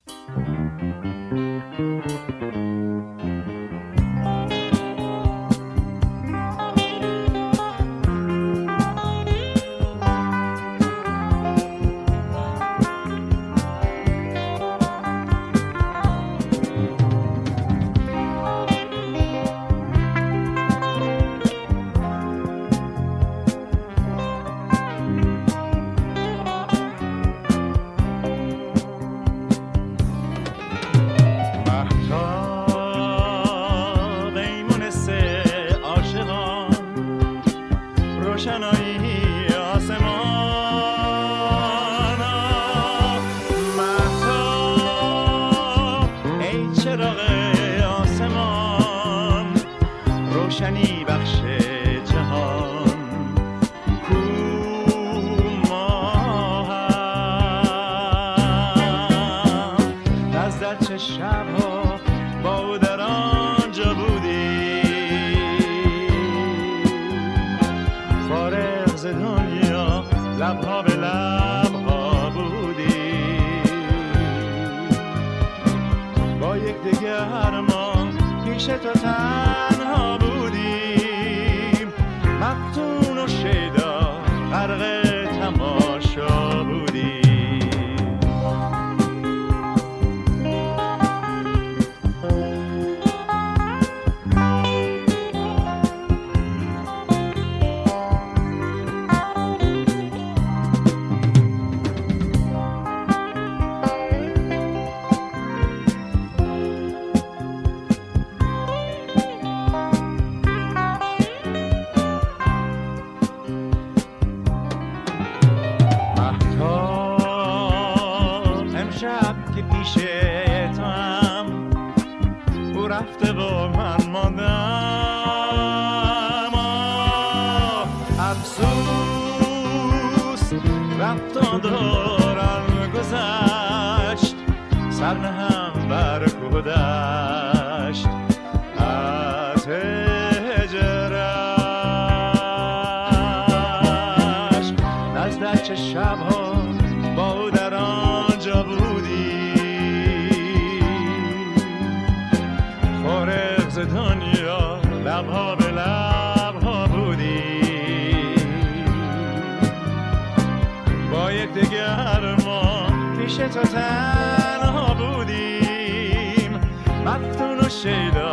روشنایی آسمان مهتاب ای چراغ آسمان روشنی بخش جهان کو ماهم نزدت شبها با او در آنجا بودی فارغ ز دنیا لبها به لبها بودی با یک دگر ما پیش تو تنها بودیم مفتون و شیدا غرق تماشا بودیم شب که پیش تو هم او رفته و من ماندم افسوس رفت و دوران گذشت سر نهم بر کوه دشت از هجرش نزدک چه شبها با او در آنجا بودی فارغ ز دنیا لبها به لبها بودی با یک دگر ما پیش تو تنها بودیم مفتون و شیدا